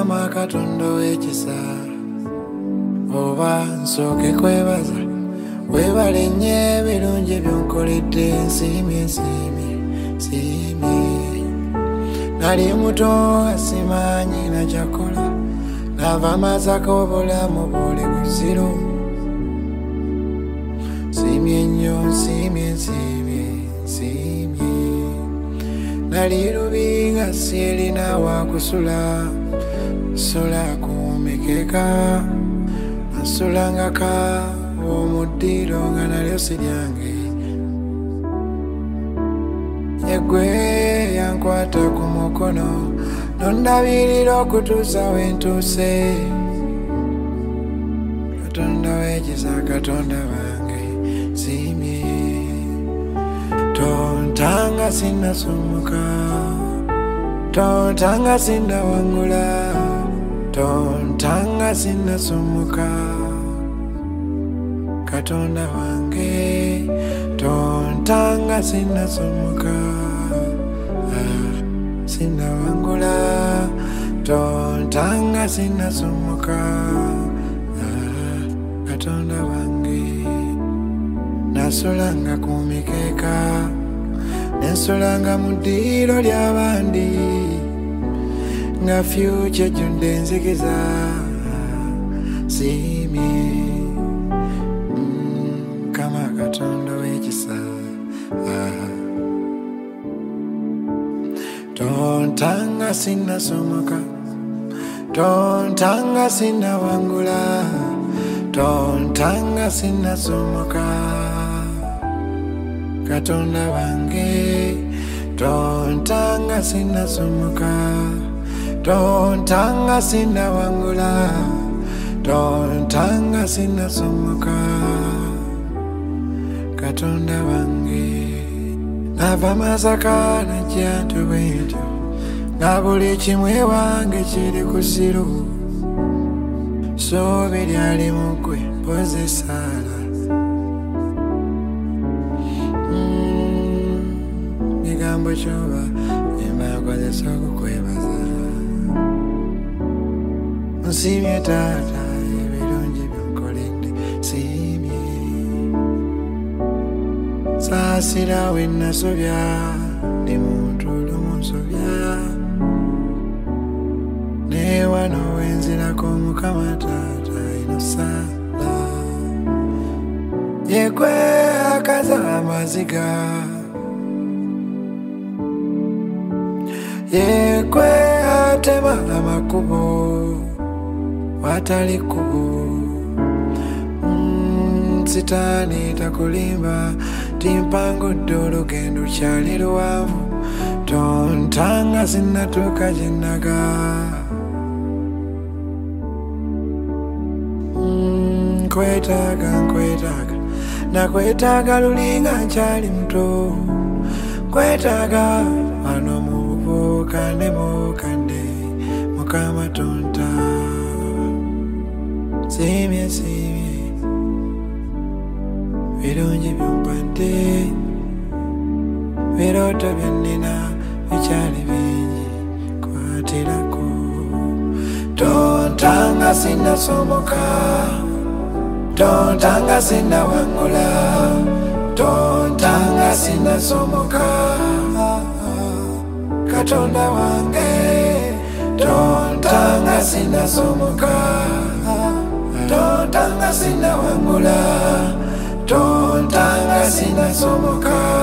Mukama Katonda w'ekisa oba nsooke kwebaza weebale nnyo ebirungi by'onkoledde nsiimye nali muto asimanyi nakyakola nava mazako obulamu buli kuziro nsiimye nnyo nsiimye nali lubi nga sirina wakusula sula kumikeka nsulangaka omuddiro nga nalyo siryange yegwe yankwata ku mukono nondabirira okutuusa wentuuse Katonda w'ekisa Katonda wange nsiimye tontanga sinnasumuka tontanga sinnawangula tontanga sinnasumuka Katonda wange tontanga sinnasumuka sinnawangula tontanga sinnasumuka Katonda wange nasulanga ku mikeeka nensulanga mu ddiiro ly'abandi nga fyuca ejjudde enzikiza siimye Mukama Katonda w'ekisa tontanga sinnasomoka tontanga sinnawangula tontanga sinnasomoka Katonda wange tontanga sinnasomoka tontanga sinnawangula tontanga sinnasomoka Katonda wange nava Masaka najja Ntobwentyo nga buli kimwe wange kiri ku ziro soobe lyali mu ggwe mpoza essaala bigambo kyoba emba nkozesa okukwebaza nsiimye taata ebirungi byonkoledde nsiimye saasira we nasobya ndi muntu olumusobya ne wano wenzirako Mukama taata inosala yegwe akaza amaziga yegwe atema amakubo watali kkubo sitaani takulimba timpangudde olugendo lukyali luwanvu tontanga sinnatuuka gye nnaga nkwetaaga nakwetaaga lulinga nkyali muto nkwetaaga wano mu buvubuka ne mu bukadde Mukama tonta siimye birungi byompadde birooto byennina bikyali bingi kwatirako tontanga sinnasomoka tontanga sinnawangula tontanga sinnasomoka Katonda wange tontanga sinnasomoka tontanga sinnawangula tontanga sinnasomoka